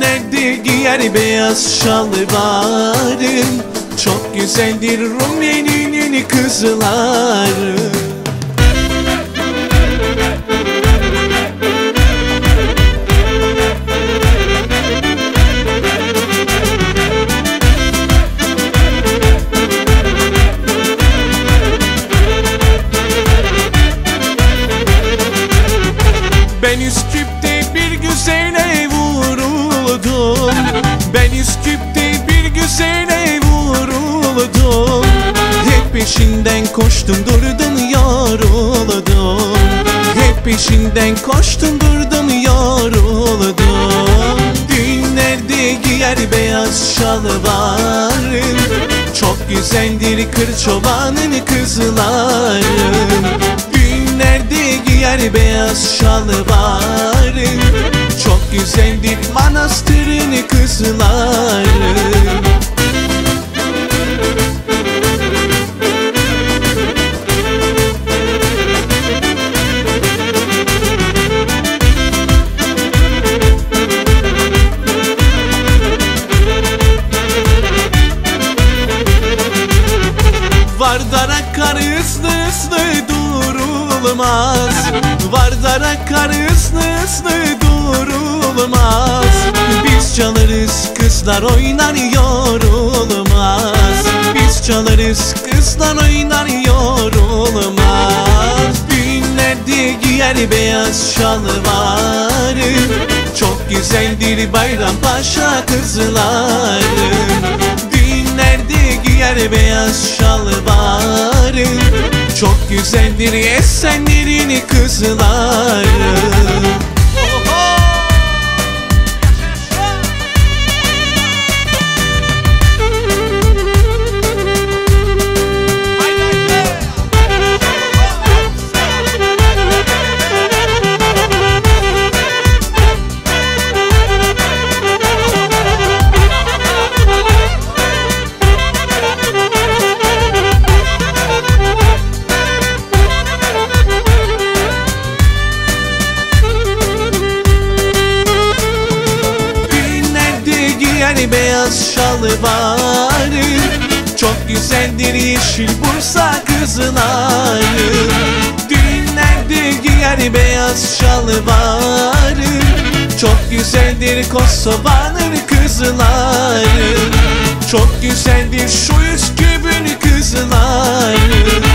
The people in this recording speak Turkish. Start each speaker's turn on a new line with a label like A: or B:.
A: Düğünlerde giyer beyaz şalvarım, çok güzeldir Rumeli'nin kızları. Ben Üsküp'te bir güzele vuruldum, ben Üsküp'te bir güzele vuruldum. Hep peşinden koştum durdum yoruldum, hep peşinden koştum durdum yoruldum. Düğünlerde giyer beyaz şalvarım, çok güzeldir kır çobanın kızları. Düğünlerde giyer beyaz şalvarım, çok güzeldir manastırın kızları. Vardar akar hızlı hızlı durulmaz, vardar akar hızlı hızlı durulmaz. Biz çalarız kızlar oynar yorulmaz, biz çalarız kızlar oynar yorulmaz. Düğünlerde giyer beyaz şalvarım, çok güzeldir Bayrampaşa kızları. Düğünlerde giyer beyaz şalvarım, çok güzeldir Esenler'in kızları. Beyaz şalvarım, çok güzeldir yeşil Bursa kızları. Düğünlerde giyer beyaz şalvarım, çok güzeldir Kosova'nın kızları. Çok güzeldir şu Üsküp'ün kızları.